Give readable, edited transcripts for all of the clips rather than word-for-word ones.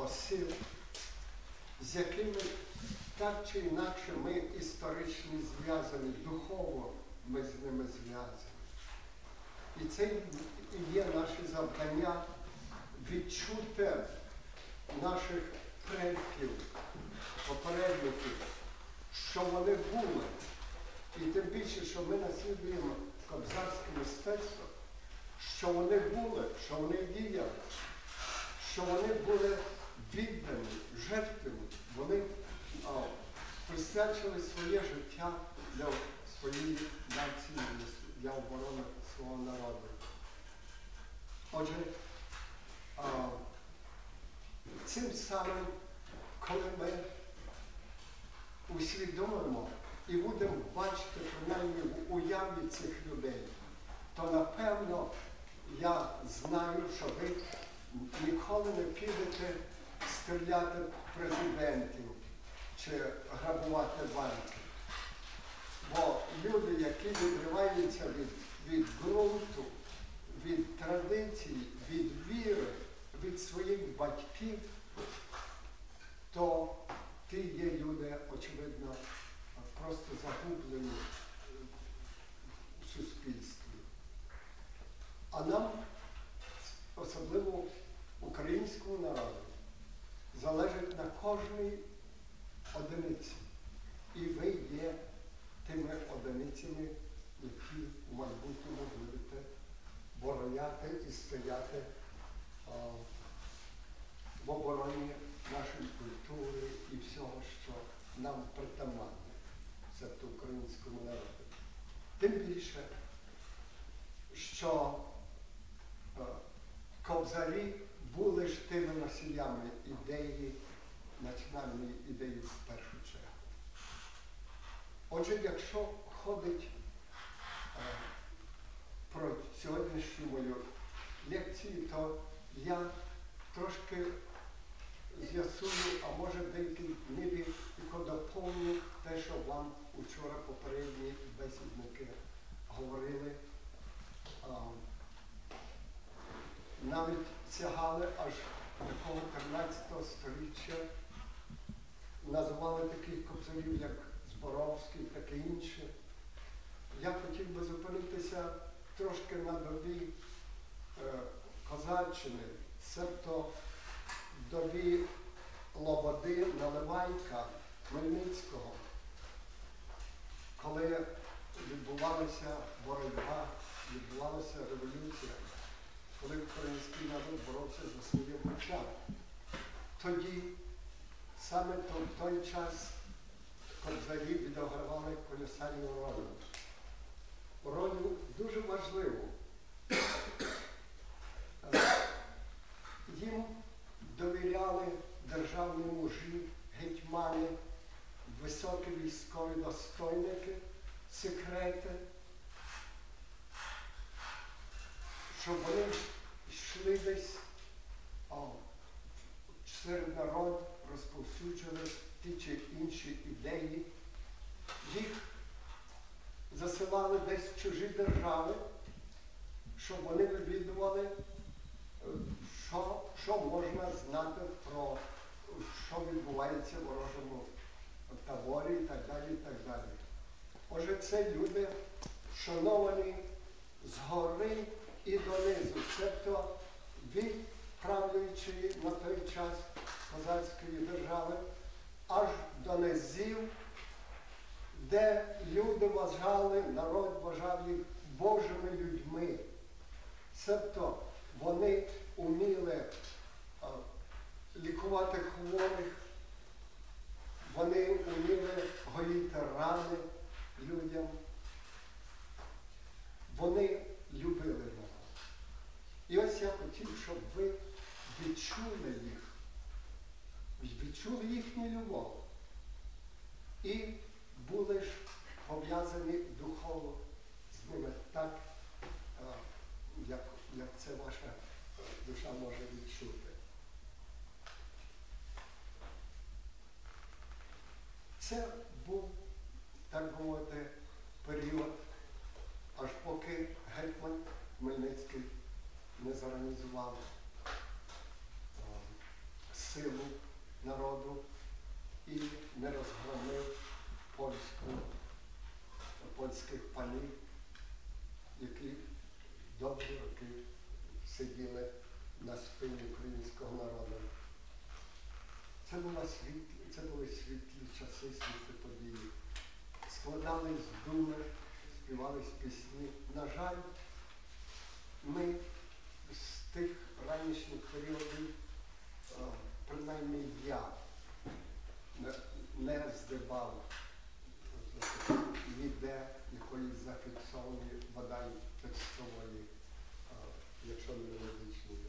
осіб, з якими так чи інакше ми історично зв'язані, духово ми з ними зв'язані. І це і є наше завдання відчути наших предків, попередників, що вони були. І тим більше, що ми наслідуємо кобзарське мистецтво, що вони були, що вони діяли, що вони були віддані, жертвами. Вони присвячили своє життя для своєї нації, для оборони свого народу. Отже, цим самим, коли ми усвідомимо і будемо бачити, принаймні, в уяві цих людей, то, напевно, я знаю, що ви ніколи не підете стріляти президентів чи грабувати банки. Бо люди, які відриваються від ґрунту, від традицій, від віри, від своїх батьків, то ті є люди, очевидно, просто загублені в суспільстві. А нам, особливо українському народу, залежить на кожній одиниці. І ви є тими одиницями, які в майбутньому будете бороняти і стояти в обороні нашої культури і всього, що нам притаманне, себто українському народу. Тим більше, що кобзарі були ж тими носіями ідеї, національної ідеї в першу чергу. Отже, якщо ходить про сьогоднішню мою лекцію, то я трошки з'ясую, а може деякі мірі доповню те, що вам учора попередні бесідники говорили. Навіть сягали аж такого 13 століття, називали таких кобзарів, як Зборовський, таке інше. Я хотів би зупинитися трошки на добі Козаччини, себто добі Лободи, Наливайка, Хмельницького, коли відбувалася боротьба, відбувалася революція, коли український народ боровся за своє життя. Тоді, саме в той час, кобзарі відігравали колосальну роль. Роль дуже важливу. Їм довіряли державні мужі, гетьмани, високі військові достойники, секрети, щоб вони йшли десь серед народу, розповсюджували ті чи інші ідеї. Їх засилали десь в чужі держави, щоб вони вивідували, що можна знати про що відбувається в ворожому таборі і так далі, і так далі. Отже, це люди, шановані згори і донизу, тобто від правлячої на той час козацької держави аж до низів, де люди вважали, народ вважав їх Божими людьми. Тобто вони вміли лікувати хворих, вони вміли гоїти рани людям. Вони любили народ. І ось я хотів, щоб ви відчули їх, відчули їхню любов. І були ж пов'язані духовно з ними так, як це ваша душа може відчути. Це був, так би мовити, період, аж поки гетьман Хмельницький не зорганізував силу народу і не розгромив польських панів, які довгі роки сиділи на спині українського народу. Це були світлі часи, світлі події. Складались думи, співались пісні. На жаль, ми з тих ранішніх періодів, принаймні я, не здибав ніде якоїсь зафіксованої, бодай текстової, якщо не юридичної,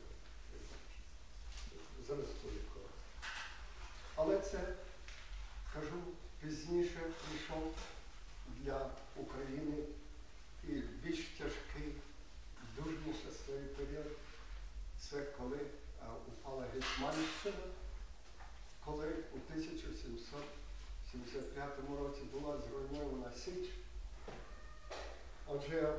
зразку якогось. Але це, кажу, пізніше прийшов для України і більш тяжкий, дуже нещасливий період. Це коли упала Гетьманщина, коли у 1775 році була зруйнована Січ. Отже,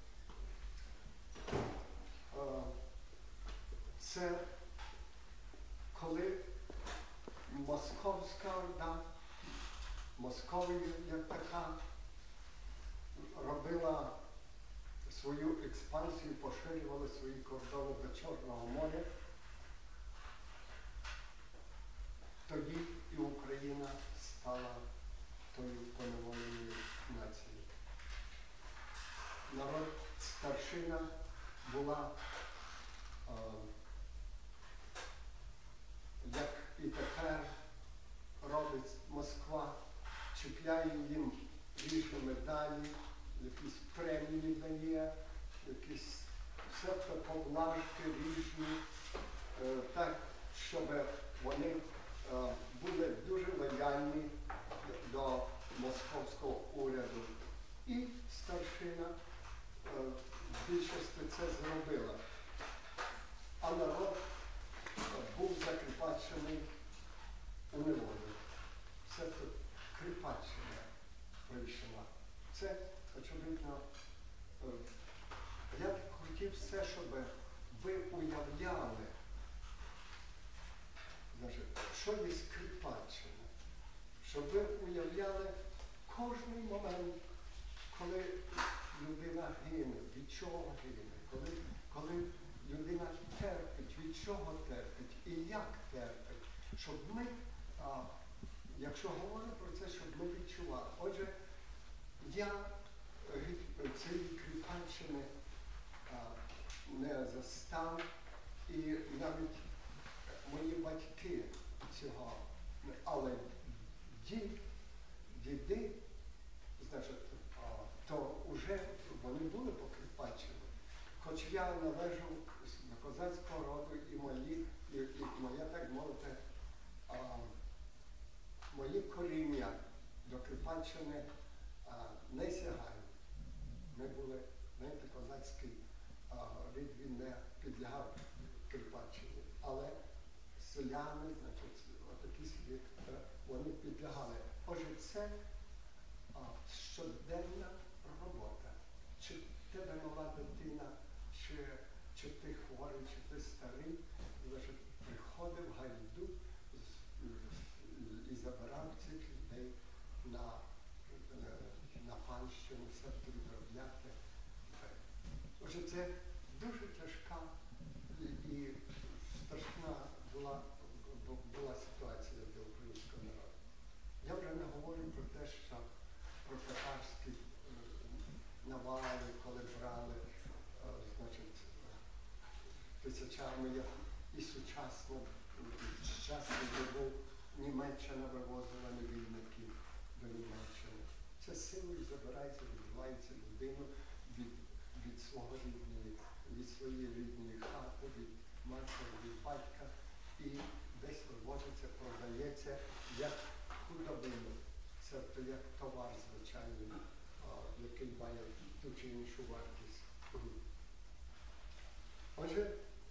це коли Московська Орда, Московія як така, робила свою експансію, поширювала свої кордони до Чорного моря. Тоді і Україна стала тою поневоленою нацією. Народ, старшина була, як і тепер робить Москва, чіпляє їм різні медалі, якісь премії дає, якісь всякі поблажки різні, так, щоб вони були дуже лояльні до московського уряду. І старшина в більшості це зробила. А народ був закріпачений у неволі. Це тут кріпачення прийшла. Це, очевидно, я хотів все, щоб ви уявляли, що є скрипачення, щоб ви уявляли кожний момент, коли людина гине, від чого гине, коли людина терпить, від чого терпить і як терпить, щоб ми, якщо говоримо про це, щоб ми відчували. Отже, я цієї кріпаччини не застав, і навіть мої батьки цього, але діди, значить, то вже вони були покріпачені. Хоч я належу до козацького роду, і моє, так мовити, мої коріння до Кріпаччини не сягають. Ми були, знаєте, козацький рід, він не підлягав Кріпаччині. Але селяни, значить, отакі собі, вони підлягали. Отже, це щоденна робота. Чи в тебе мала дитина, чи ти хворий, чи ти старий, значить, приходив Гайдук і забирав цих людей на панщину, все підробляти. Отже, це дуже тяжка і страшна була ситуація для українського народу. Я вже не говорю про те, що про татарські навали, коли брали, значить, тисячами, як і сучасно, добу Німеччина вивозила невільників до Німеччини. Це силою забирається, відбувається людину від своєї рідної хати, від матері, від батька, і десь вивозиться, продається як худобину. Це як товар звичайний, який має ту чи іншу вартість. Отже,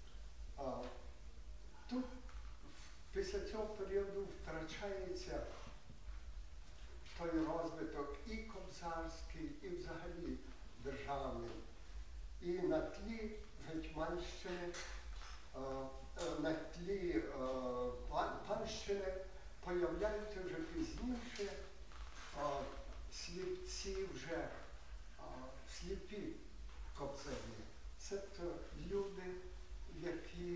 тут після цього періоду втрачається той розвиток і кобзарський, і взагалі державний. І на тлі Гетьманщини, на тлі Панщини появляються вже пізніше сліпці вже, сліпі кобзарі. Це люди, які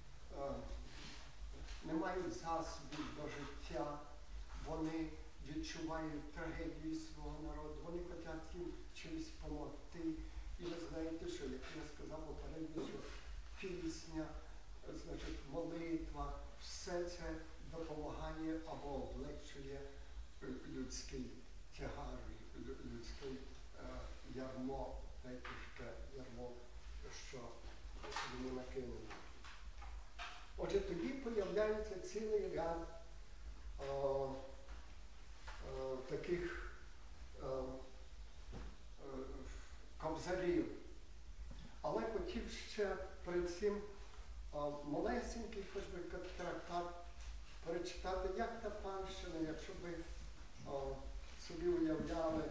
не мають засобів до життя, вони відчувають трагедію свого народу, вони хочуть їм чимось допомогти. І ви знаєте, що, як я сказав попередньо, що пісня, значить, молитва, все це допомагає або облегчує людський тягар, людське ярмо, найпішке ярмо, що йому накинуло. Отже, тоді появляється цілий ряд таких кобзарів. Але хотів ще перед цим малесенький хоч би трактат перечитати, як та панщина, якщо ви собі уявляли,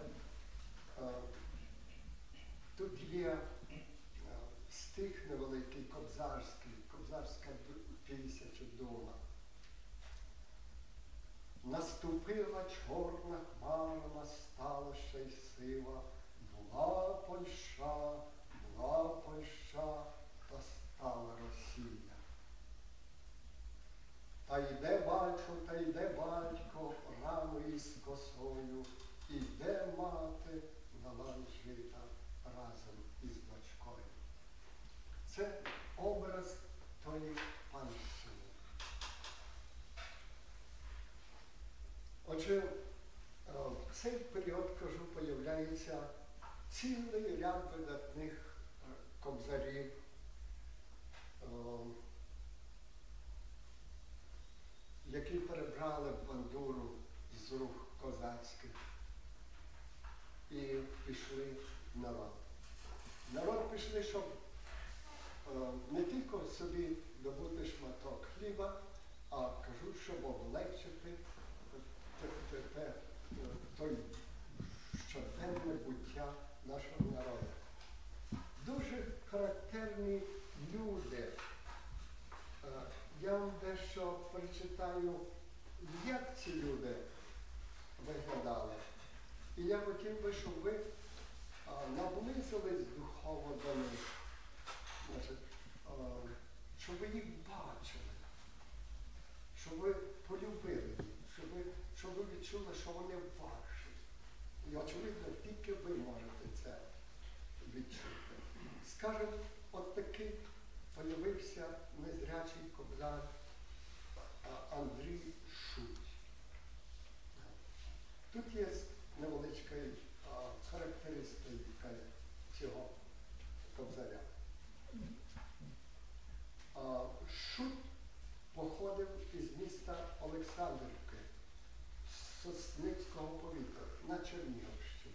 тут є стих невеликий кобзарський, кобзарська пісня чи дума. Наступила чорна хмара, настала ще й сива, була Польща, та стала Росія. Та йде батько, рано із косою, іде мати на лан жита разом із дочкою. Це образ тої панщини. Отже, в цей період, кажу, появляється цілий ряд видатних кобзарів, які перебрали бандуру з рук козацьких і пішли в народ. Народ пішли, щоб не тільки собі добути шматок хліба, а кажу, щоб облегчити той щоденне буття нашого народу. Дуже характерні люди. Я вам дещо прочитаю, як ці люди виглядали. І я хотів би, щоб ви наблизились духовно до них, щоб ви їх бачили, щоб ви полюбили їх, щоб ви відчули, що вони ваші. І, очевидно, тільки ви можете це відчути. Скажемо, от такий появився незрячий кобзар Андрій Шуть. Тут є невеличка характеристика цього кобзаря. Шут походив із міста Олександрівки, з Сосницького повіту, на Чернігівщині.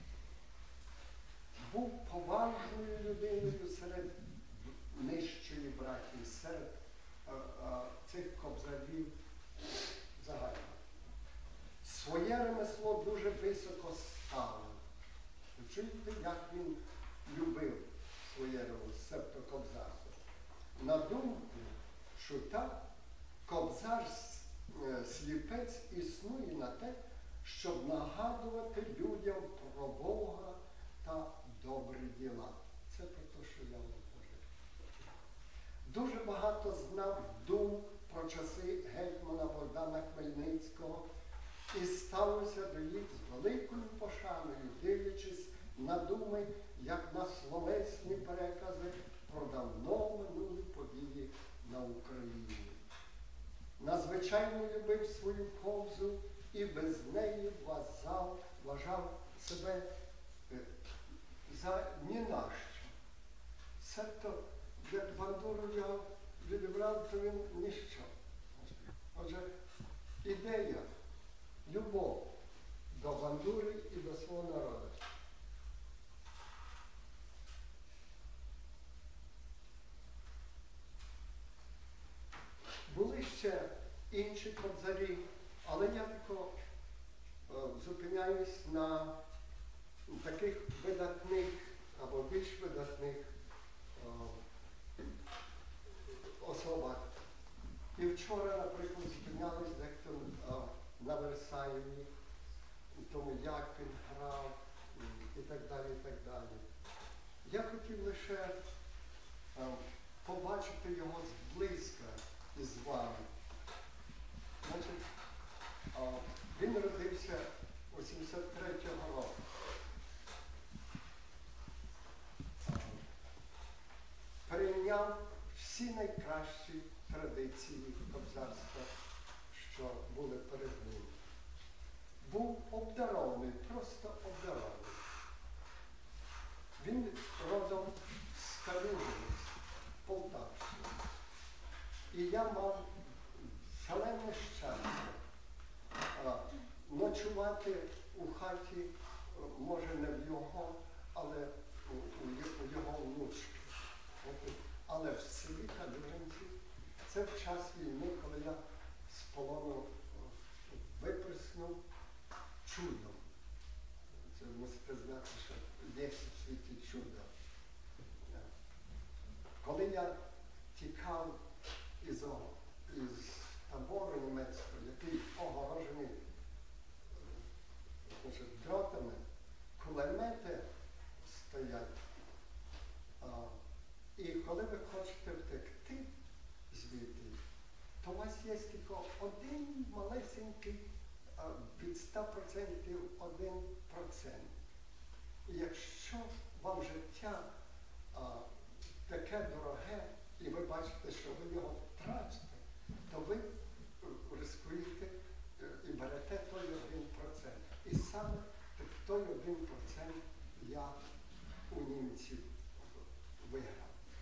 Був поважною людиною серед нижчої братії, серед цих кобзарів загально. Своє ремесло дуже високо ставив. Чуєте, як він любив своє ремесло, себто кобзарство. На думку Шута, кобзар-сліпець існує на те, щоб нагадувати людям про Бога та добрі діла. Це про те, що я вам кажу. Дуже багато знав дум про часи гетьмана Богдана Хмельницького і ставився до їх з великою пошаною, дивлячись на думи, як на словесні перекази про давно минулі події на Україні. Надзвичайно любив свою кобзу і без неї вважав себе за ні на що. Себто, як бандуру його відібрав, то він ніщо. Отже, ідея, любов до бандури і до свого народу. Були ще інші кобзарі, але я тільки зупиняюсь на таких видатних або більш видатних особах. І вчора, наприклад, зупинялись дехто на Версаєві, тому як він грав і так далі, і так далі. Я хотів лише побачити його зблизька із вами. Значить, він народився у 73-го року. Перейняв всі найкращі традиції кобзарства, що були перед ним. Був обдарований, просто обдарований. Він родом з Калюжини, з Полтавщини. І я мав шалене щастя ночувати у хаті, може не в його, але у його внучки. Але в селі Калюжинці, це в час війни, коли я з полону виприснув чудом. Це мусите знати, що є в світі чудо. Коли я тікав із табору німецького, який огорожений дротами, кулемети стоять. І коли ви хочете втекти звідти, то у вас є тільки один малесенький, від 100% 1%. І якщо вам життя таке дороге, і ви бачите, що ви його втратите, то ви ризикуєте і берете той 1%. І саме той 1% я у німців виграв.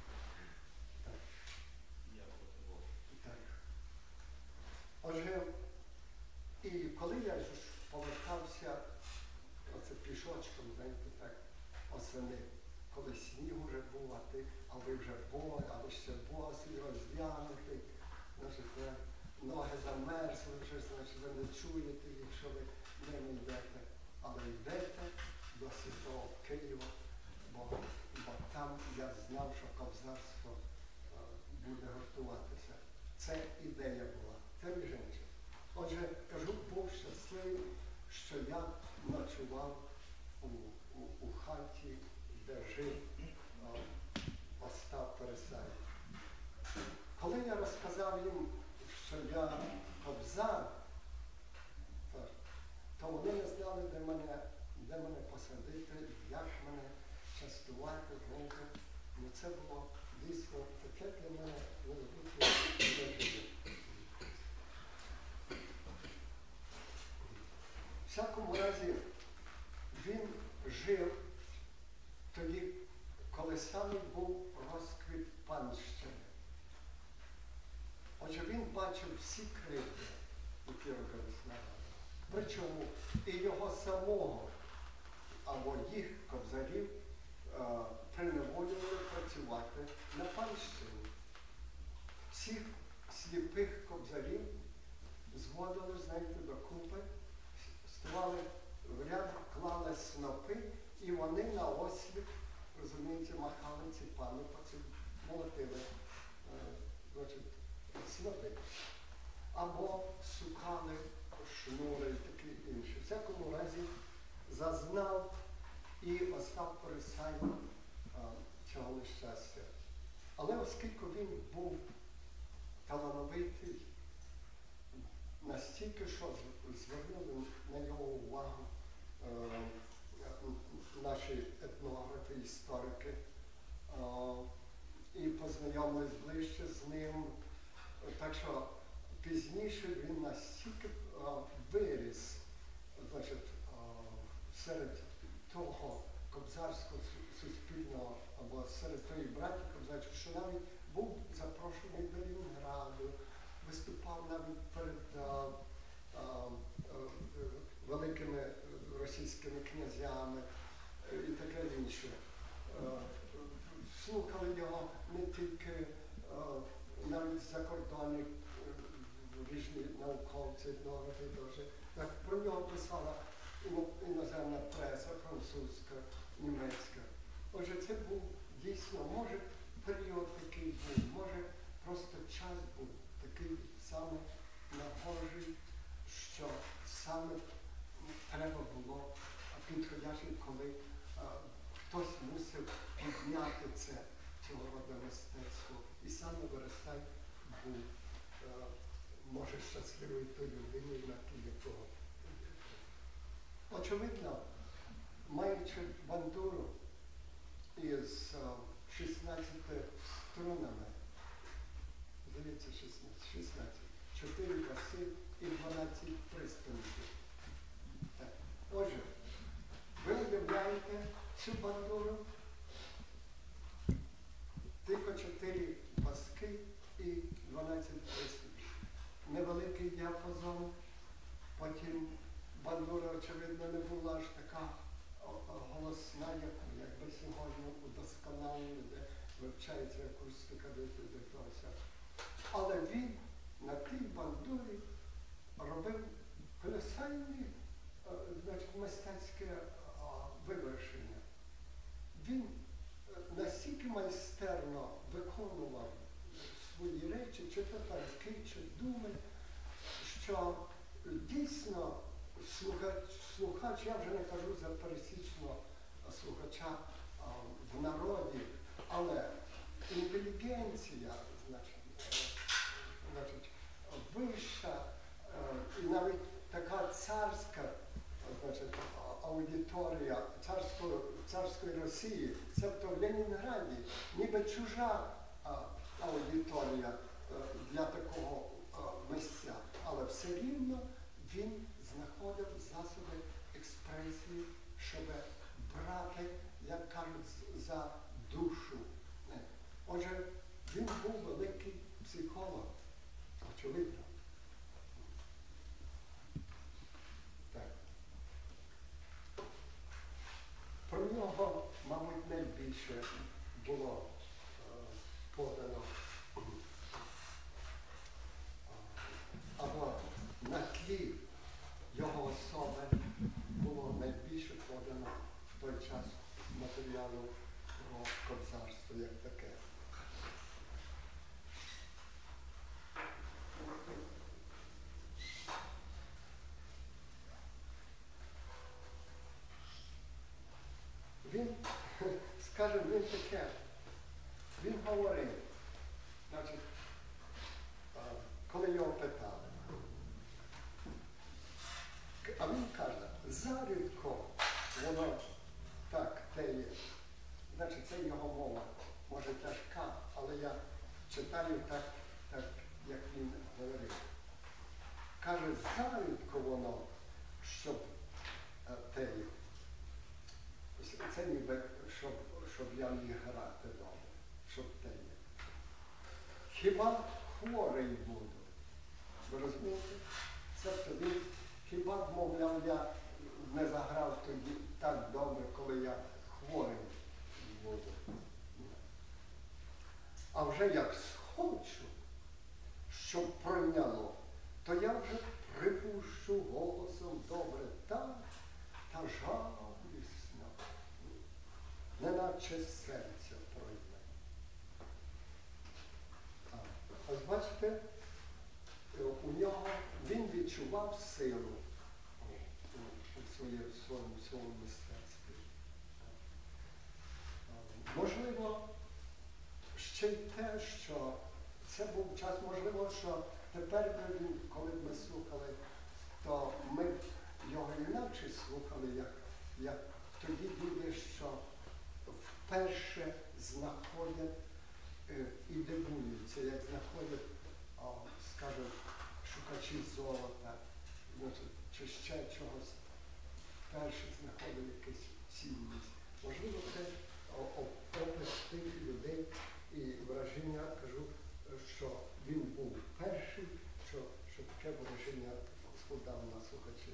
Отже, і коли я ж повертався, оце пішочком, знаєте, так, осени, коли сніг вже був, а ви вже але ще босий, роздягнутий, значить, ноги замерзли вже, значить, ви не чуєте, якщо ви не йдете, але йдете до Святого Києва, бо там я знав, що кобзарство буде гуртуватися. Це ідея була. Це між іншим. Отже, кажу, був щасливий, що я ночував у хаті, де жив Остап Пересаєв. Коли я розказав їм, що я кобзар, то вони не знали, де мене посадити, як мене частувати, знаєте. Ну, це було дійсно таке для мене велике пережиття. В всякому разі, він жив тоді, коли саме був розквіт панщини. Отже, він бачив всі кривди, які робились на народі. Причому і його самого, або їх кобзарів, приневолювали працювати на панщині. Всіх сліпих кобзарів зводили, знаєте, докупи, ставали в ряд, клали снопи, і вони на осліп, розумієте, махали ціпами, молотили, значить, снопи. Або сукали шнури і таке інше. В всякому разі зазнав і Остап Пересаєв цього нещастя. Але оскільки він був талановитий, настільки, що звернули на нього увагу наші етнографи, історики, і познайомились ближче з ним. Так що пізніше він настільки виріс, значить, серед того кобзарського суспільного, або серед тої браті кобзарської, що навіть був запрошений до Лінграду, виступав навіть перед великими російськими князями і таке інше. Слухали його не тільки навіть з-за кордону, різні науковці, етнографи теж. Так, про нього писала іноземна преса, французька, німецька. Отже, це був дійсно, може, період такий був, може, просто час був такий саме нагожий, що саме треба було підходячий, коли хтось мусив підняти це цього роду мистецтво. І саме Верестай був, може, щасливий тою людиною, на тлі якого. Очевидно, маючи бандуру із 16 струнами, здається, 16, 4 баси і 12 приспівів. Отже, ви уявляєте цю бандуру, тільки 4 баски і 12 приспівів. Невеликий діапазон, потім бандура, очевидно, не була аж така голосна, якби сьогодні удосконалена, де вивчається акустика до того. Але він на тій бандурі робив колосальні мистецьке вивершення. Він настільки майстерно виконував свої речі, чи то танки, чи думи, що дійсно слухач, я вже не кажу за пересічного слухача в народі, але інтелігенція, значить, вища, і навіть така царська, аудиторія царської Росії, це в Ленінграді, ніби чужа аудиторія для такого місця, але все рівно він знаходив засоби експресії, щоб брати, як кажуть, за душу. Отже, він був великий психолог, очевидно. Так. Про нього, мабуть, найбільше було подано, або на тлі його особи було найбільше подано в той час матеріалу про кобзарство як таке. Він, скажімо, він таке, він говорив, значить, коли його питали, а він каже, зарідко воно так теє. Значить, це його мова, може тяжка, але я читаю так, як він говорив. Каже, зарідко воно, щоб теє. Це ніби, щоб я міг грати добре, щоб теє. Хіба хворий буду? Ви розумієте? Це тоді, хіба, мовляв, я не заграв тоді так добре, коли я хворий буду. А вже як схочу, щоб пройняло, то я вже припущу голосом добре так, та жалісно, неначе серця пройме. Ось бачите, у нього він відчував силу у своєму мистецтві. Можливо, ще й те, що це був час, можливо, що тепер, коли б ми слухали, то ми б його інакше слухали, як тоді люди, що вперше знаходять і дивуються, як знаходять, скажімо, шукачі золота, чи ще чогось, вперше знаходять якусь цінність. Можливо, це опис тих людей і враження, кажу, що він був перший, що таке враження складав на слухачів.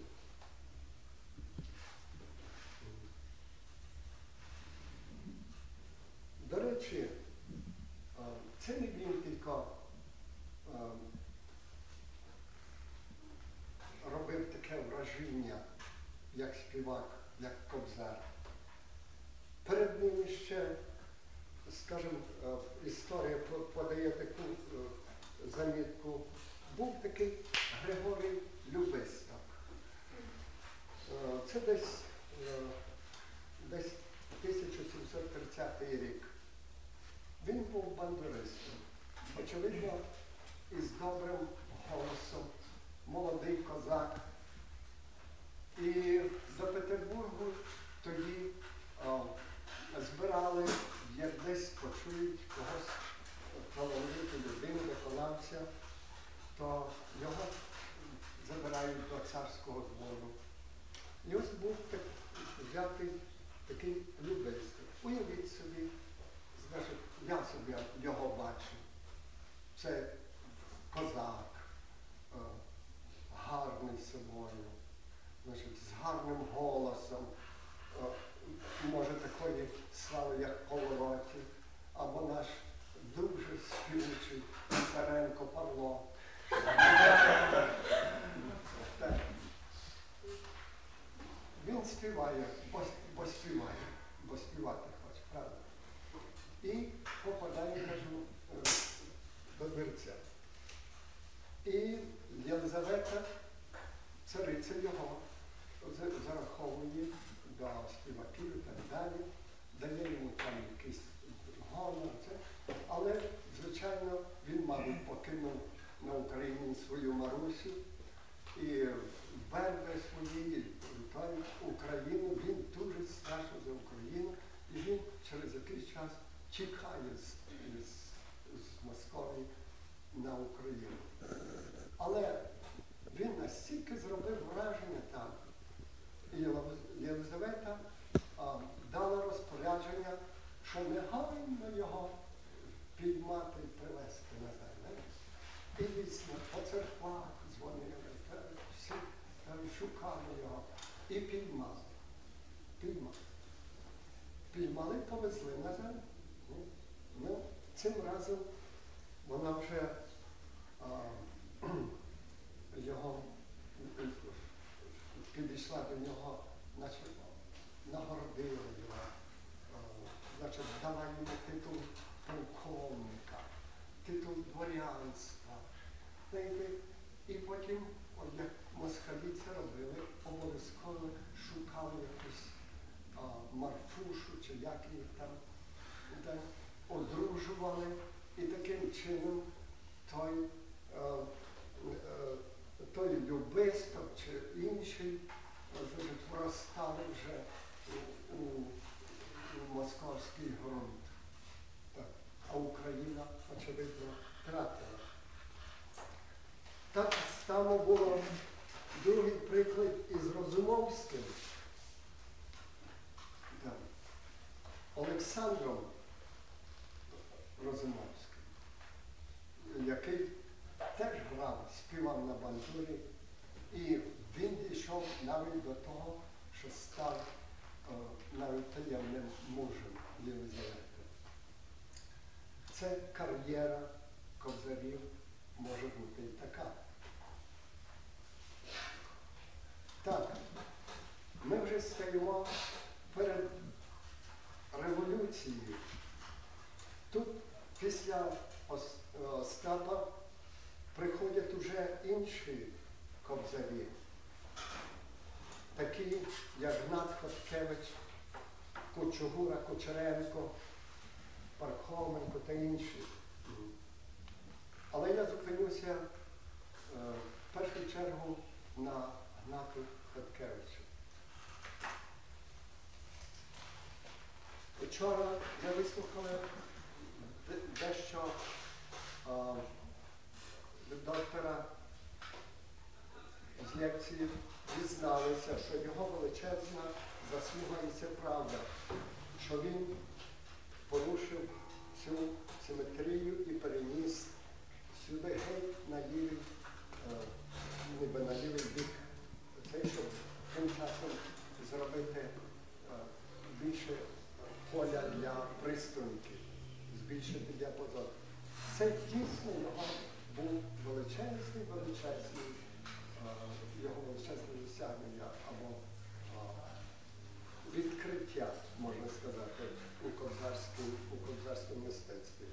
До речі, це не він тільки робив таке враження, як співак, як кобзар. Перед ним ще, скажімо, історія подає таку замітку. Був свою Марусю, і верби свої, Україну, він дуже страшно за Україну, і він через якийсь час тікає з Московії на Україну. Але він настільки зробив враження там, і Єлизавета дала розпорядження, що негайно його піймати і привезти назад. І дійсно по церквах дзвонили, всі шукали його і піймали. Піймали, повезли назад. Ну, цим разом вона вже його підійшла до нього, нагородила його, дала йому титул полковника, титул дворянства. І потім, як москалі це робили, обов'язково шукали якусь Марфушу, чи як їх там, одружували, і таким чином той любисток чи інший вростали вже у московський ґрунт. А Україна, очевидно, втратила. Так само було другий приклад із Розумовським. Олександром Розумовським, який теж грав, співав на бандурі, і він дійшов навіть до того, що став навіть таємним мужем Єлизавети. Це кар'єра кобзарів може бути і така. Так, ми вже стоїмо перед революцією. Тут після Остапа приходять уже інші кобзарі, такі як Гнат Хоткевич, Кучугура, Кучеренко, Пархоменко та інші. Але я зупинюся в першу чергу на Гнату Хоткевичу. Вчора ми вислухали дещо від доктора з лекції, дізналися, що його величезна заслуга, і це правда, що він порушив цю симетрію і переніс сюди геть на лівий, ніби на лівий бік, цей, щоб тим часом зробити більше поля для приструнки, збільшити діапазон. Це дійсно його був величезний, його величезне досягнення або відкриття, можна сказати, у кобзарському мистецтві.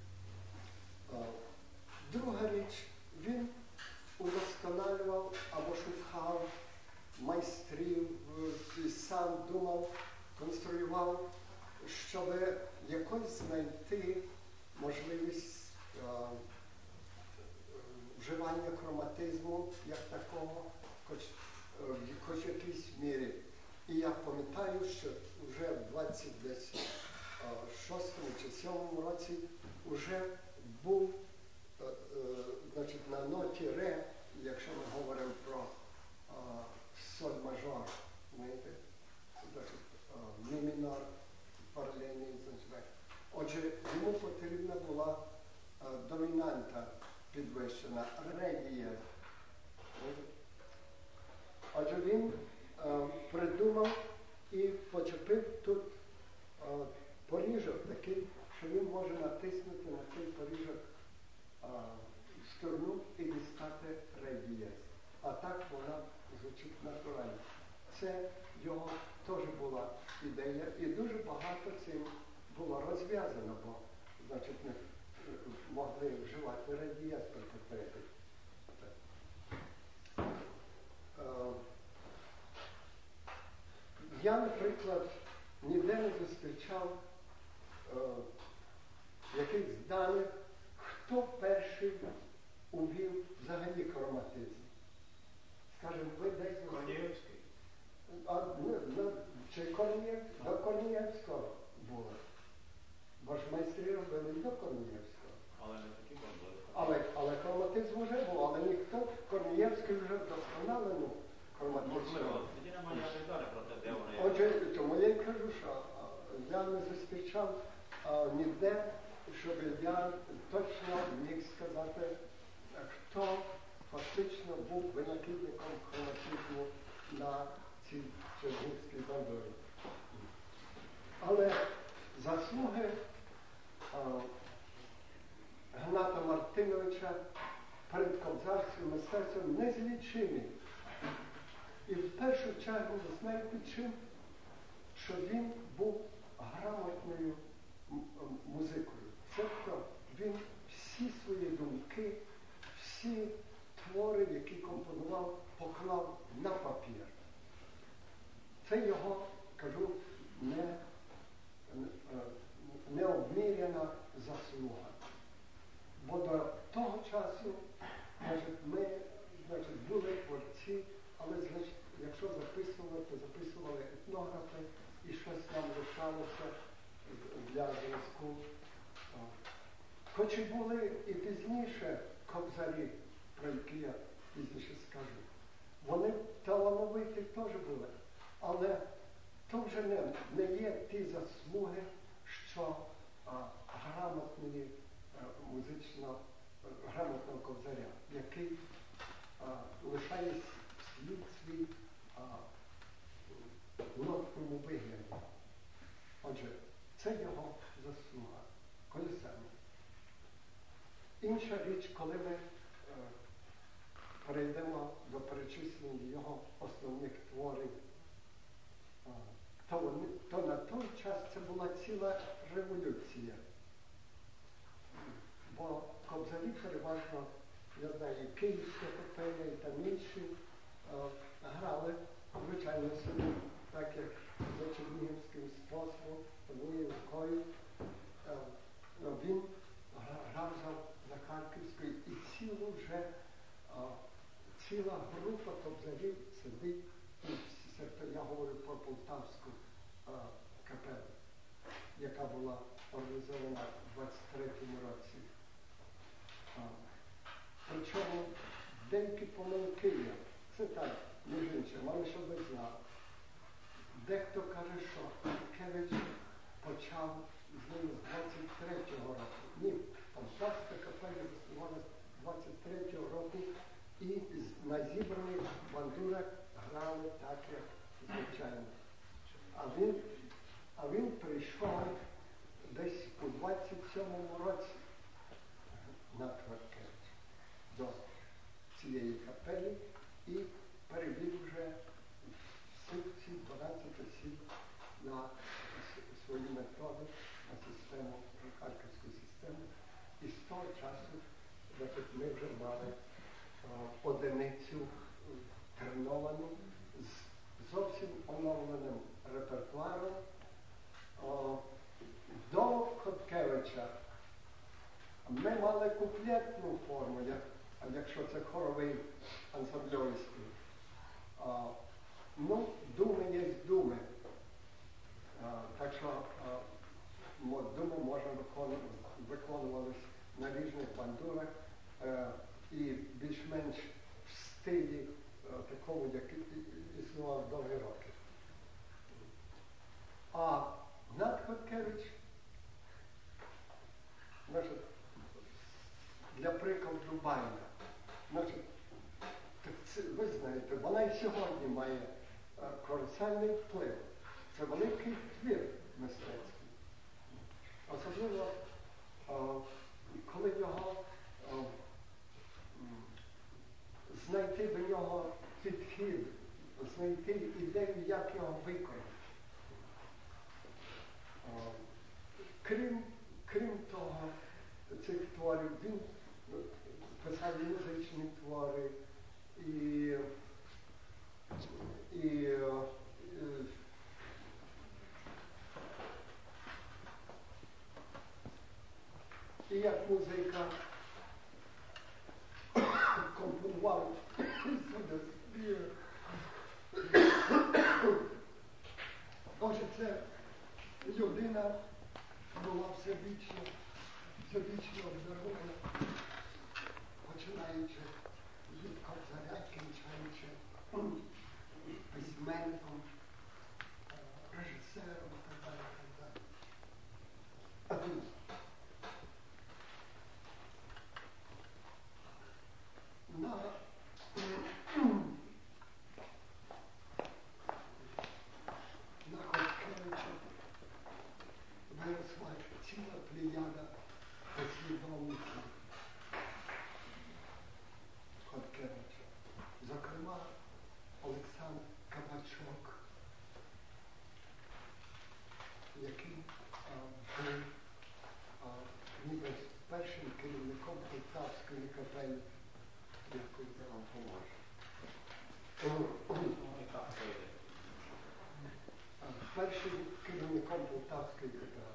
Друга річ, він удосконалював або шукав майстрів, і сам думав, конструював, щоб якось знайти можливість вживання хроматизму як такого, хоч в якійсь мірі. І я пам'ятаю, що вже в 26-му чи 7-му році вже був на ноті ре, якщо ми говоримо про соль мажор, мі мінор, паралельний. Отже, йому потрібна була домінанта підвищена, ре дієз. Отже, він придумав і почепив тут поріжок такий, що він може натиснути на цей поріжок струну і дістати ре дієз. А так вона звучить натурально. Це його теж була ідея, і дуже багато цим було розв'язано, бо, значить, не могли вживати ре дієз при потребі. Я, наприклад, ніде не зустрічав якихось даних, хто перший увів взагалі вже був, але ніхто, Корнієвський вже вдосконалену граматичну. Можливо, тоді немає ніякої далі про те, де вони. Отже, тому я й кажу, що я не зустрічав ніде, щоб я точно міг сказати, хто фактично був винахідником хроматизму на цій Чернігівській бандурі. Але заслуги Гната Мартиновича перед кобзарським мистецтвом незлічимі. І в першу чергу, ви знаєте чим? Що він був грамотною музикою. Тобто він всі свої думки, всі твори, які компонував, поклав на папір. Це його, кажу, необміряна заслуга. Бо до того часу, ми були творці, але якщо записували, то записували етнографи і щось нам лишалося для зв'язку. Хоч і були і пізніше кобзарі, про які я пізніше скажу. Вони талановиті теж були, але то вже не є ті заслуги, що грамотного кобзаря, який лишає слід свій в нотному вигляді. Отже, це його заслуга, колосальна. Інша річ, коли ми перейдемо до перечислення його основних творів, то на той час це була ціла революція. Бо кобзарі переважно, я знаю, і Київська капеля, і там інші грали, звичайно, собі, так як за чернігівським способом, однією рукою. Він грав за Харківською, і ціла група кобзарів сидить, я говорю про Полтавську капелу, яка була організована в 23-му році. Причому деякі помилки є. Це так, між іншим, але щоб ви знали. Дехто каже, що Кевич почав з ним з 23-го року. Ні, Полтавська капеля заснувалася з 23-го року і на зібраних бандурах грали так, як звичайно. А він прийшов десь у 27-му році на Кваркевич до цієї капелі і перевів вже всіх ці 12 осіб на свої методи, на систему, харківську систему. І з того часу ми вже мали одиницю треновану з зовсім оновленим репертуаром. До Хоткевича ми мали куплетну форму, якщо це хоровий ансамбльовський. Думи є думи. Так що думи можна виконуватися на різних бандурах і більш-менш в стилі такому, який існував довгі роки. А Гнат Хоткевич, для прикладу Байна, ви знаєте, вона і сьогодні має колосальний вплив. Це великий твір мистецький. Особливо, коли його знайти до нього підхід, знайти ідею, як його виконати. Крім того, цих творів, він писав музичні твори і як музика компонував сюди спів. Отже, це людина була всебічно обдарована, починаючи на Хоткевича виросла ціла плеяда послідовників Хоткевича. Зокрема, Олександр Кабачок, який був ніби першим керівником Полтавської капелі, який вам поможе. І так вийде. Першим керівником Полтавської капели.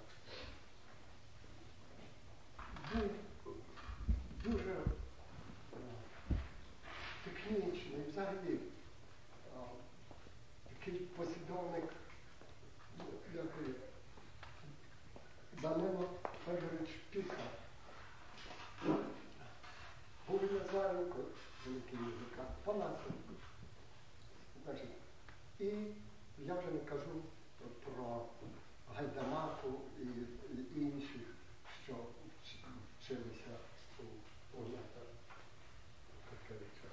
Був дуже технічний, взагалі такий послідовник, який Данило Федорович Піха. Був Назаренко, великий музикант, Панасенко. Значить, і я вже не кажу про Гайдамаку і інших, що вчилися у Олега Хоткевича.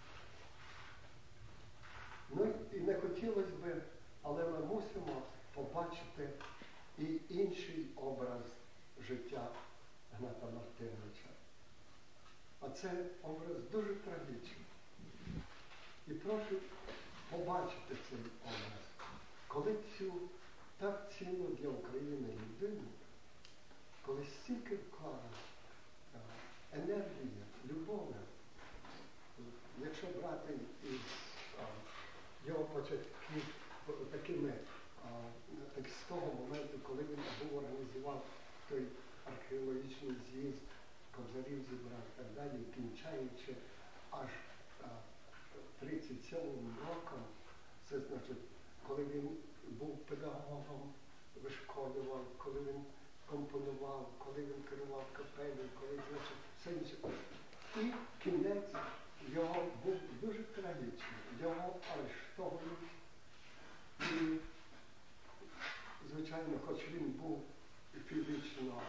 Ну і не хотілося би, але ми мусимо побачити і інший образ життя Гната Мартиновича. А це образ дуже трагічний. І прошу побачити цей образ. Коли цю так цінну для України людину, коли стільки вклала енергії, любові, якщо брати із його початків такими, так з того моменту, коли він був організував той археологічний з'їзд, кобзарів зібрав і так далі, кінчаючи аж 37-м роком, це значить, коли він був педагогом, вишколював, коли він компонував, коли він керував капелею, коли, значить, все інше. І кінець його був дуже трагічний. Його арештовують і, звичайно, хоч він був фізично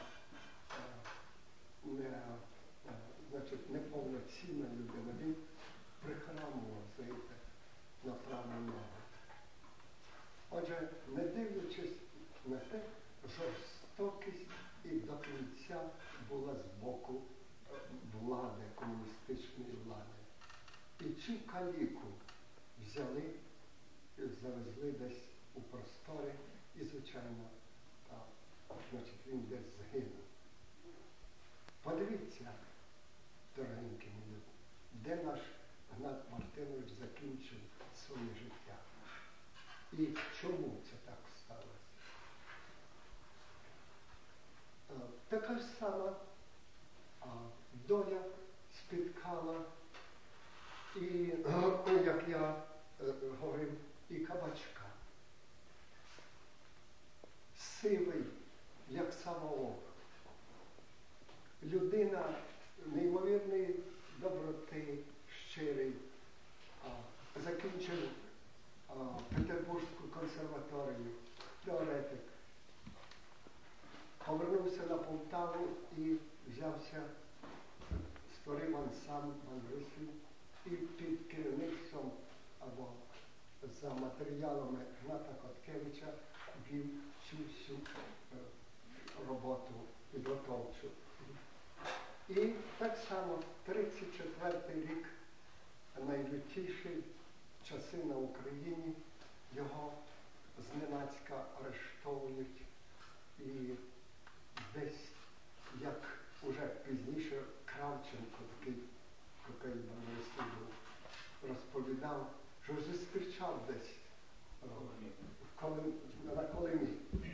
неповноцінна людина, він прихрамував, знаєте, на праву ногу. Отже, не дивлячись на те, жорстокість і до кінця була з боку влади, комуністичної влади. І цю каліку взяли і завезли десь у простори і, звичайно, значить, він десь згинув. Подивіться, дорогенькі мої, де наш Гнат Мартинович закінчив своє життя. І чому це так сталося? Така ж сама доля спіткала і, як я говорив, і Кабачка. Сивий, як самоок. Людина неймовірної доброти, щирий, закінчив Петербурзьку консерваторію, теоретик. Повернувся на Полтаву і взявся, створив ансамбль мандрисів і під керівництвом або за матеріалами Гната Хоткевича вів цю всю роботу підготовчу. І так само 34-й рік, найлютіші часи на Україні, його зненацька арештовують і десь, як уже пізніше Кравченко, такий кокаїн-бандист був, розповідав, що зустрічав десь на Колимі,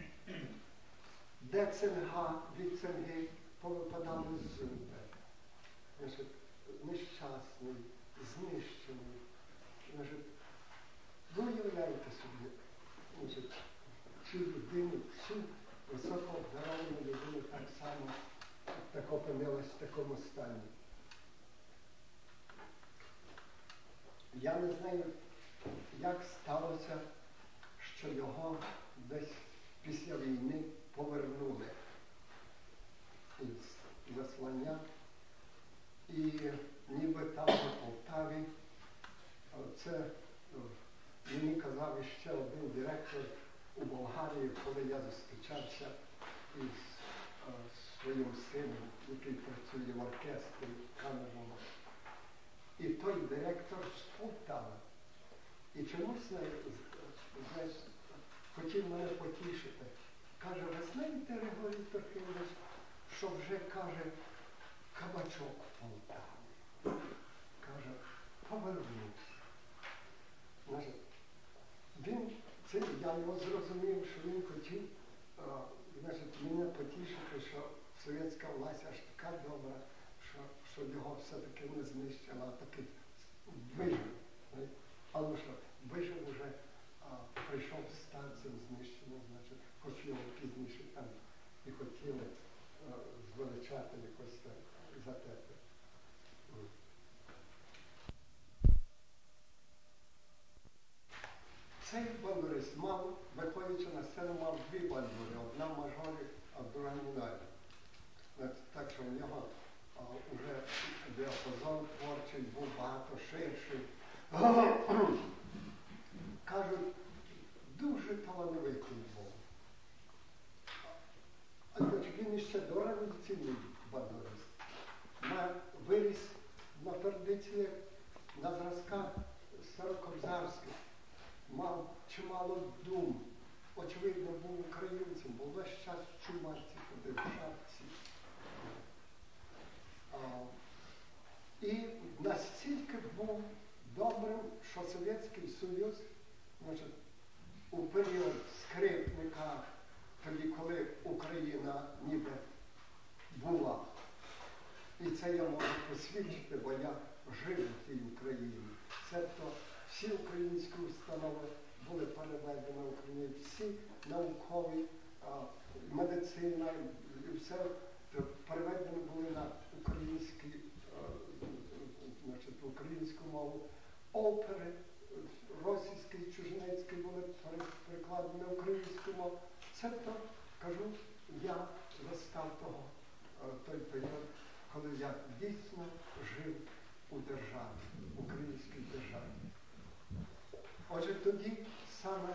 де цинга від цинги повипадали зуби. Значить, нещасний, знищений. Значить, ви уявляєте собі, значить, цю людину, цю високообдаровану людину так само так опинилась в такому стані. Я не знаю, як сталося, що його десь після війни повернули із заслання і ніби там і ще один директор у Болгарії, коли я зустрічався із своїм сином, який працює в оркестрі камерному. І той директор з Полтави. І чомусь знаєш, хотів мене потішити. Каже, ви знаєте, Григорій Трохимович, що вже, каже, кабачок в Полтаві. Каже, повернувся. Я його зрозумів, що він хотів мене потішити, що совєтська власть аж така добра, що його все-таки не знищила, а таки вижив. Але що, вижив уже, прийшов старцем знищеним, хоч його пізніше там і хотіли звеличати якось за те. Цей бандурист мав, виходячи на сцену, мав дві бандури. Одна в мажорі, а друга в мінорі. Так що в нього вже діапазон творчий був багато ширший. Кажуть, дуже талановитий був. А він ще дореволюційний бандурист. Виріс на традиціях, на зразках старокобзарських. Мав чимало дум. Очевидно, був українцем, бо весь час в чумарці ходив, в шапці. І настільки був добрим, що Совєтський Союз, у період скрипника, тоді, коли Україна ніби була, і це я можу посвідчити, бо я жив у тій Україні. Себто всі українські установи були переведені в Україні, всі наукові, медицина, і все переведені були на українську мову. Опери російські, чужинецькі були перекладені на українську мову. Себто, кажу, я застав той період, коли я дійсно жив у державі, українській державі. Отже, тоді саме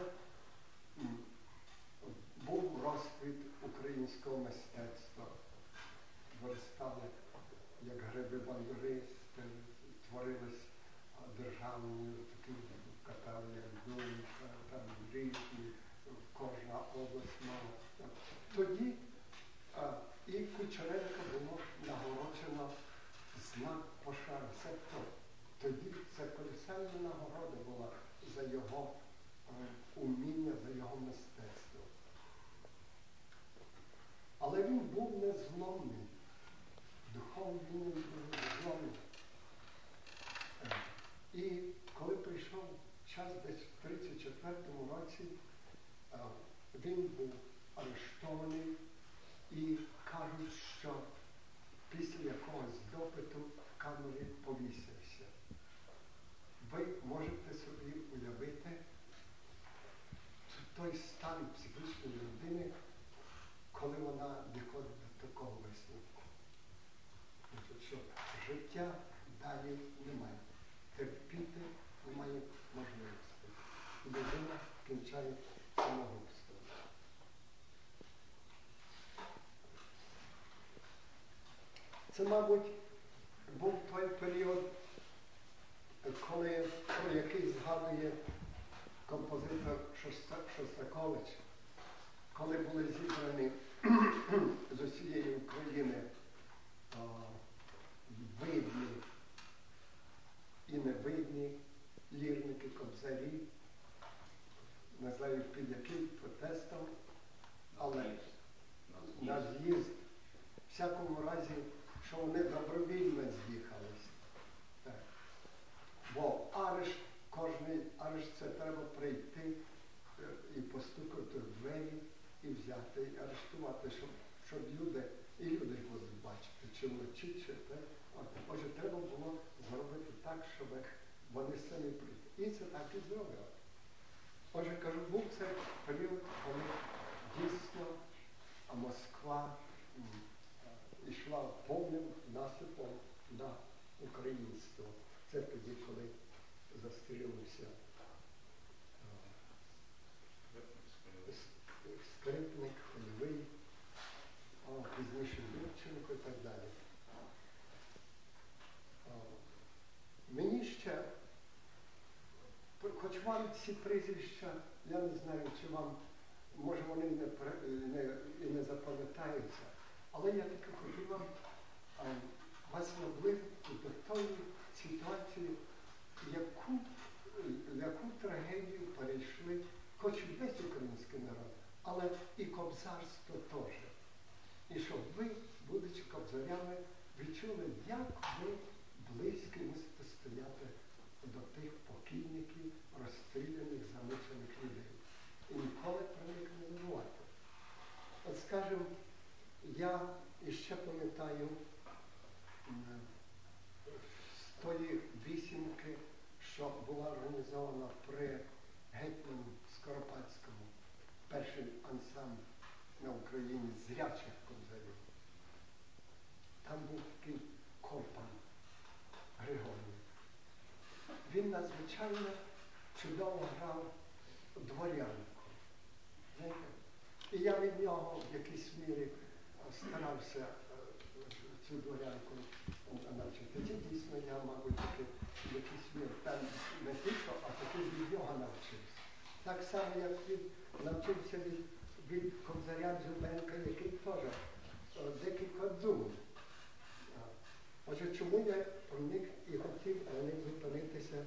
був розквіт українського мистецтва. Виростали, як гриби-бандуристи, творились державні такі катали, як Думка, там різні, кожна область мала. Тоді і Кучеренко було нагороджено знак пошани. Тоді це колосальна нагорода була за його уміння, за його мистецтво. Але він був незломний. Духовно він був незломний. І коли прийшов час десь в 1934 році, він був арештований і кажуть, що після якогось допиту в камері повісився. Ви можете собі уявити той стан психічної людини, коли вона доходить до такого висновку. Що життя далі немає. Терпіти немає можливості. Людина кінчає самогубством. Це, мабуть, був той період, коли який згадує композитор Шостакович, коли були зібрані з усієї України видні і невидні лірники, кобзарі, не знаю під яким протестом, але на з'їзд, в всякому разі, що вони добровільно з'їхались. Бо кожний арешт це треба прийти і постукати в двері, і взяти, і арештувати, щоб люди будуть бачити, чи вночі, чи те. Отже, треба було зробити так, щоб вони самі прийшли. І це так і зробили. Отже, кажу, був це період, коли дійсно Москва йшла повним насипом на українство. Це тоді, коли застрілився Скрипник, Хвильовий, пізніше Юрченко і так далі. Мені ще, хоч вам ці прізвища, я не знаю, чи вам, може вони і не запам'ятаються, але я таки хотів вас наблизити до тої ситуації, яку трагедію перейшли, хоч і весь український народ, але і кобзарство теж. І щоб ви, будучи кобзарями, відчули, як ви близько мусите стояти до тих покійників, розстріляних, замучених людей. І ніколи про них не забувати. От скажімо, я іще пам'ятаю з тої вісімки, що була організована при гетьмані Скоропадському, перший ансамбль на Україні зрячих кобзарів. Там був такий Корпан Григорій. Він надзвичайно чудово грав дворянку. І я від нього в якійсь мірі старався цю дворянку навчити. Це дійсно я, мабуть, таки в якійсь мірі там не тільки, а таки від нього навчився. Так само, як він навчився від кобзаря Дзюбенка, який теж декілька думав. Отже, чому я про них і хотів на них зупинитися,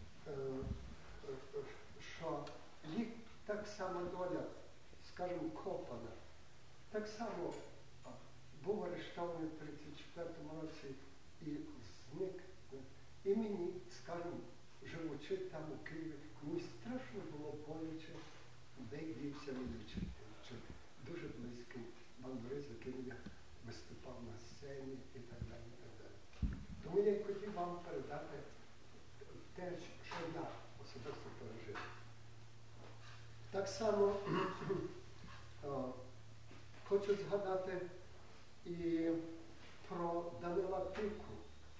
що їх так само доля, скажімо, Копана, так само був арештований в 1934 році і зник. І мені, скажімо, живучи там у Києві, мені страшно було боляче, де дівся мій вчитель, дуже близький бандурист, з яким я виступав на сцені і так далі, і так далі. Тому я й хотів вам передати те, що я особисто пережив. Так само хочу згадати і про Данила Пику,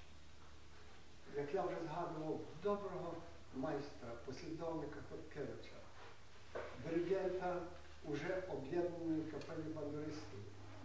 як я вже згадував, доброго майстра, послідовника Хоткевича, диригента уже об'єднаної капелі бандуристів.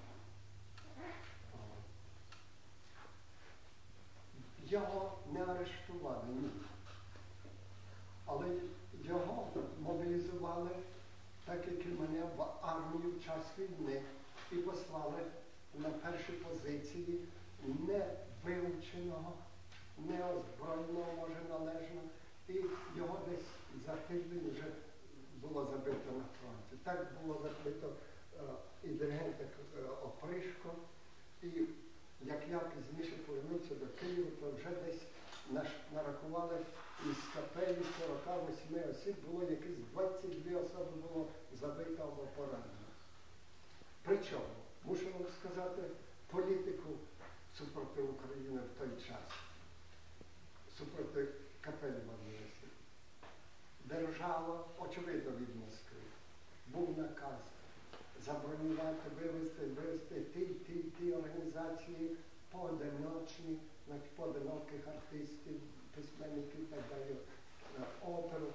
Його не арештували, ні. Але його мобілізували, так як і мене, в армію в час війни і послали на перші позиції не вивченого, не озброєного, може, належно. І його десь за тиждень вже було забито на фронті. Так було забито і диригент Опришко, і як я пізніше повернувся до Києва, то вже десь нарахували із капелі 48 осіб, було якісь 22 особи було забито або поранено. Причому, мушу вам сказати, політику супроти України в той час, супроти капелі бандуристів. Держава, очевидно, від Москви, був наказ заборонувати, вивести ті організації поодиночні, поодиноких артистів, письменників і так далі, оперу.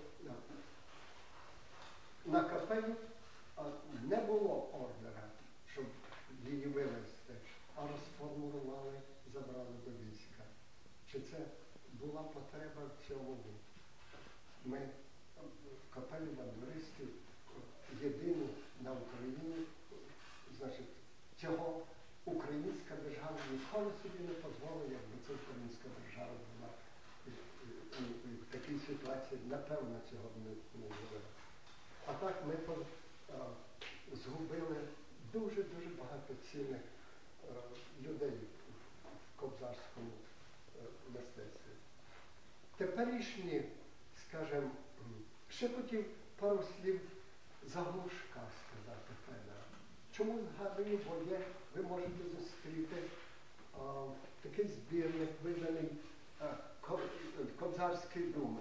На капелю не було ордера, щоб її вивезти, а розформулювали, забрали до війська. Чи це була потреба в цьому? Ми в капелі бандуристів єдині на Україні, значить, цього українська держава ніколи собі не дозволила, якби це українська держава була в такій ситуації, напевно, цього б не зробила. А так ми згубили дуже-дуже багато цінних людей в кобзарському мистецтві. Теперішні, скажімо, ще хотів пару слів Заглушка сказати Федора. Чому згадую, бо є, ви можете зустріти такий збірник, виданий Кобзарські думи.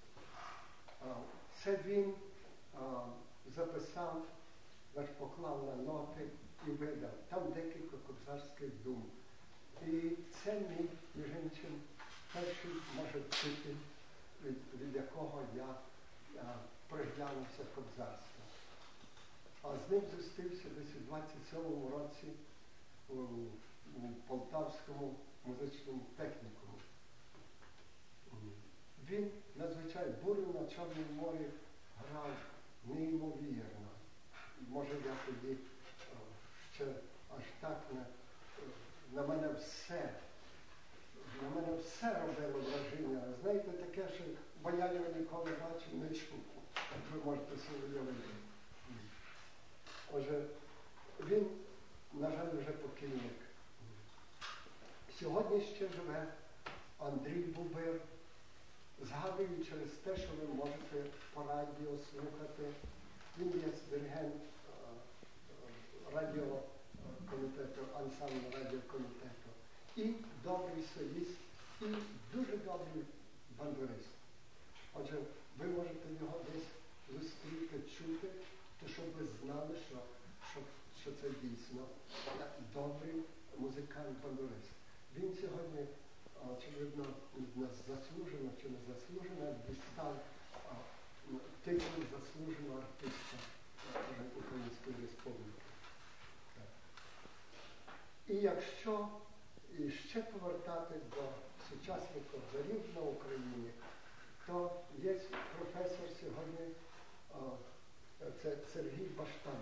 Це він записав, поклав на ноти і видав. Там декілька кобзарських дум. І це мій, між іншим, перший, може, вчитель, від якого я приглянувся кобзарства. А з ним зустрівся десь у 27-му році у Полтавському музичному технікумі. Він надзвичайно бурю на Чорному морі грав неймовірно. Може, я тоді ще аж так на мене все робило враження. Знаєте, таке, що Боярина ніколи бачив, не чув. Ви можете собі уявити. Отже, він, на жаль, вже покійник. Сьогодні ще живе Андрій Бубир. Згадую через те, що ви можете по радіо слухати. Він є диригент радіокомітету, ансамблю радіокомітету. І добрий соліст, і дуже добрий бандурист. Отже, ви можете його десь зустріти, чути, то щоб ви знали, що це дійсно добрий музикант-бандурист. Він сьогодні, очевидно, заслужено чи не заслужено, дістав титул заслуженого артиста Української Республіки. І якщо ще повертати до сучасних кобзарів на Україні, то є професор сьогодні, це Сергій Баштан.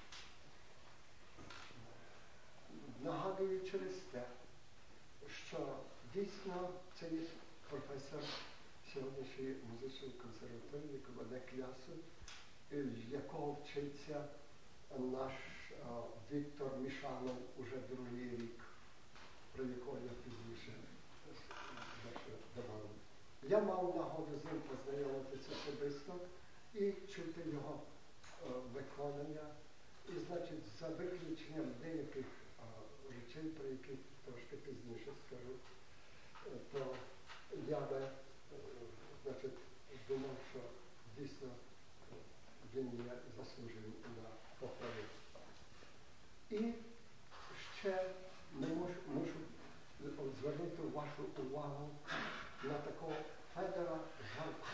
Нагадую через те, що дійсно це є професор сьогоднішньої музичної консерваторії КВД Клясу, якого вчиться наш Віктор Мішанов уже другий рік, про якого я пізніше давав. Я мав нагоду з ним познайомитися особисто і чути його виконання. І, значить, за виключенням деяких речей, про які трошки пізніше скажу, то я би, значить, думав, що дійсно він є заслужений на похвалу. І ще мушу звернути вашу увагу на такого Федора Жаркова.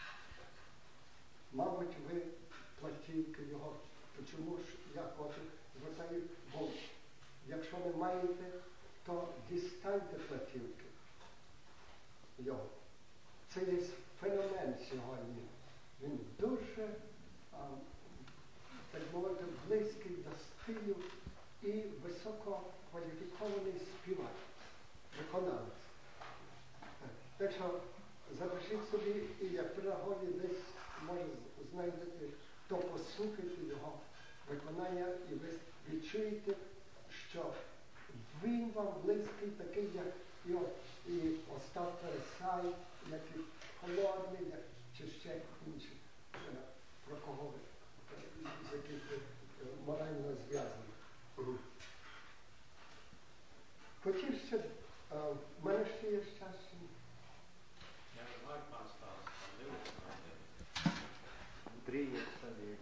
Мабуть, ви платівки його, чому ж я хочу звертаю, бо якщо не маєте, то дістаньте платівки його. Це є феномен сьогодні. Він дуже, так мовити, близький до стилю і висококваліфікований співак, виконавець. Так що запишіть собі, і як при нагоді десь, може, знайдете, то послухайте його виконання, і ви відчуєте, що він вам близький, такий, як і Остап Пересай, як і Холодний, як, чи ще інші, про кого ви, з яких ви морально зв'язані. Хотів ще, в мене ще є час. Ja, nooit maar staan. Три є стадії.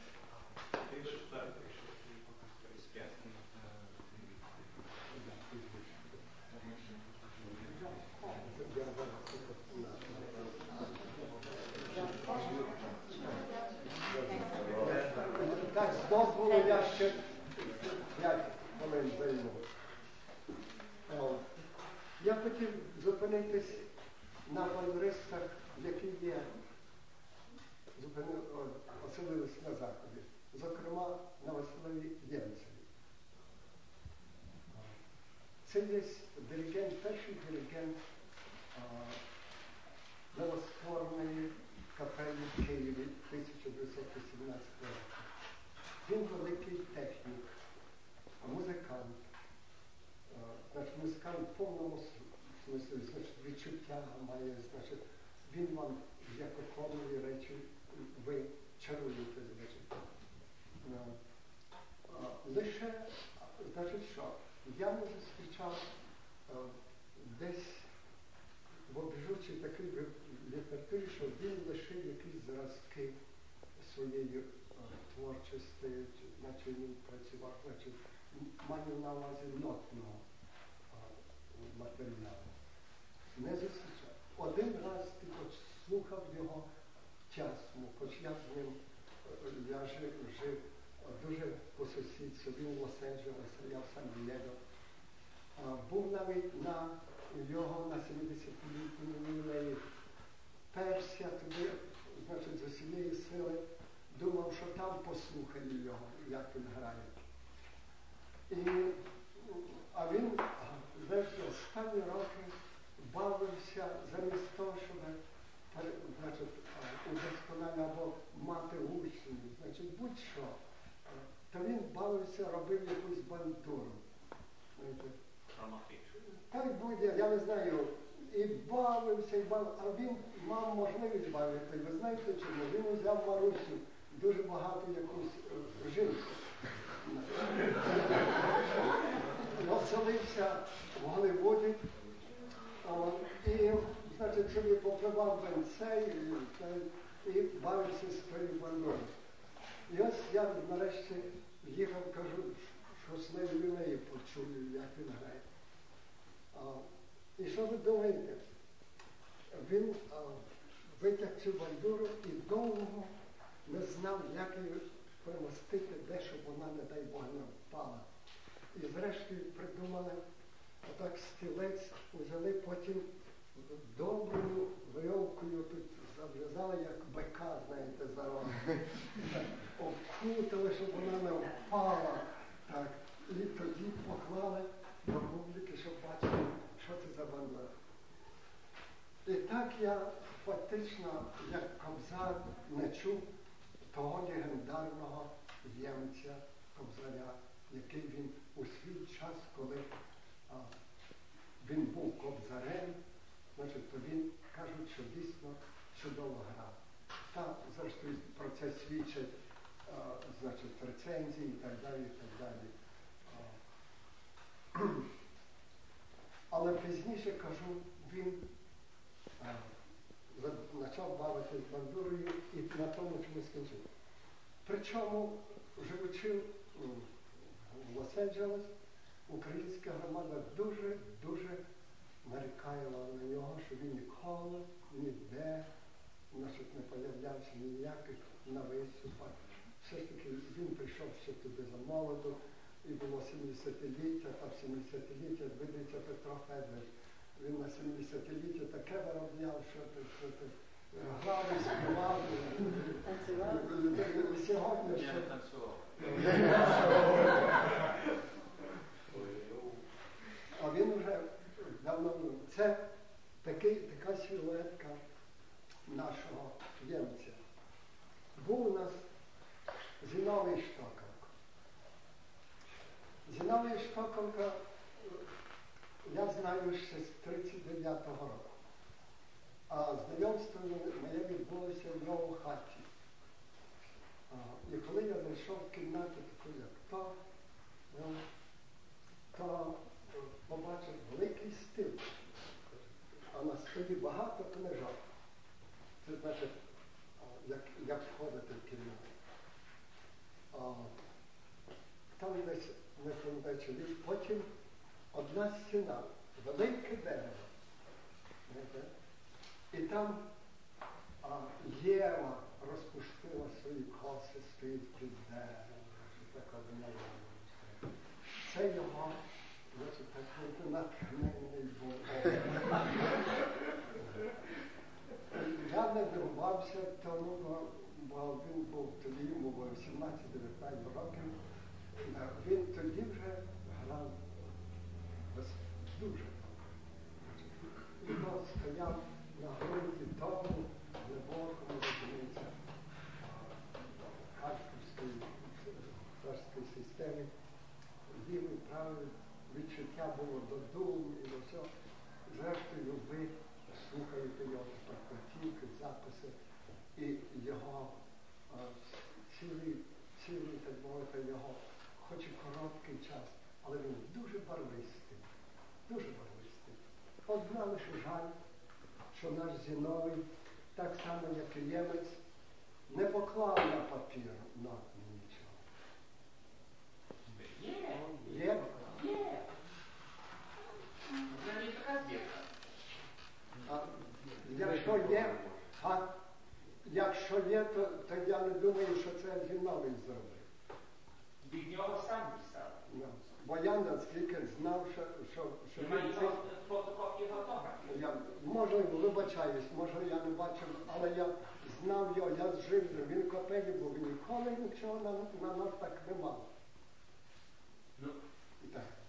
Так, з дозволу я ще 5 хвилин займу. Я хотів зупинитись на бандуристах, які є, оселились на Заході. Зокрема, на Василеві Ємцеві. Це є диригент, перший диригент новоствореної капелі в Києві 1918 року. Він великий технік, музикант. Значить, музикант в повному смислі, значить, відчуття має, значить, він вам, як виконує речі, ви чаруєте, значить. Лише, значить, що я не зустрічав десь в обжучій такій літературі, що він лише якісь зразки своєї творчості, наче він працював, значить, маю на увазі нотного матеріалу. Не зустрічав. Один раз тільки слухав його тясну, хоч я з ним, я жив дуже Сан-Дієго. Був навіть на його на 70-літньому ювілеї. Перся туди, значить, з усієї сили думав, що там послухає його, як він грає. А він, знаєш, останні роки бавився замість того, щоб, значить, удосконально або мати учнів, значить, будь-що, то він бавився, робив якусь бандуру. Так буде, я не знаю, і бавився, а він мав можливість бавити. Ви знаєте чому? Він взяв Марусю, дуже багато якусь жінку. Оселився в Голлівуді і, значить, собі попливав венцей і бавився з тою бандурою. І ось я нарешті їхав, кажу, що з нею почую, як він грає. І що ви думаєте? Він витяг цю бандуру і довго не знав, як її примостити, де, щоб вона, не дай Бог, не впала. І зрештою придумали, отак стілець взяли, потім доброю вийовкою тут зав'язали, як бика, знаєте, за роги. Обкутали, щоб вона не впала. Так. І тоді поклали до публіки, щоб бачили, що це за бандура. І так я фактично, як Кобзар, не чув того легендарного ємця Кобзаря, який він у свій час, коли він був Кобзарем, значить, то він, кажуть, що дійсно чудово грав. Та, зрештою, про це свідчать, значить, рецензії і так далі, і так далі. Але пізніше, кажу, він почав бавитися з бандурою і на тому чому скінчив. Причому, живучи в Лос-Анджелес, українська громада дуже нарікала на нього, що він ніколи, ніде, значить, не появлявся ніяких на виступах. Все ж таки він прийшов ще туди за молоду, і було 70-ліття, та в 70-ліття, видається, Петро Федорович, він на 70-ліття таке виробляв, що ти грав, співав. Танцював? Сьогодні ще... Я танцював. А він вже давно, це така силуетка нашого ємця. Був у нас Зіновій Штоколка. Зіновій Штоколка я знаю ще з 39-го року. А знайомство моє відбулося в його в хаті. І коли я зайшов в кімнату, таку як то побачив великий стіл, а на столі багато книжок. Це значить, як входити в кімнату. Там десь, не пам'ятаю, потім одна стіна, велике дерево. І там Єва розпустила свої коси, стоїть під деревом, така виноградна. Це його, значить, такий натхненний був. Я не дивувався тому, бо він був тоді, йому було 17-19 років. Він тоді вже грав дуже добре. Він стояв на ґрунті дому, глибокому, розуміється, харківської царської системи. Лівий, правий, відчуття було до дум і до всього. Зрештою, ви слухаєте його платівки, записи, і його цілий, так мовити, його, хоч і короткий час, але він дуже барвистий, дуже барвистий. Одна лише жаль, що наш Зіновій, так само, як і ємець, не поклав на папір нічого. Є. Вона не така збірка. Якщо є, то я не думаю, що це Зіновій зробив. Від нього сам дістав. Бо я наскільки знав, що Немає він цих... нічого фотокопії автографів. Можливо, вибачаюсь, може я не бачив, але я знав його, я жив, він в капелі був, ніколи нічого на нас так не мав. Ну, Так.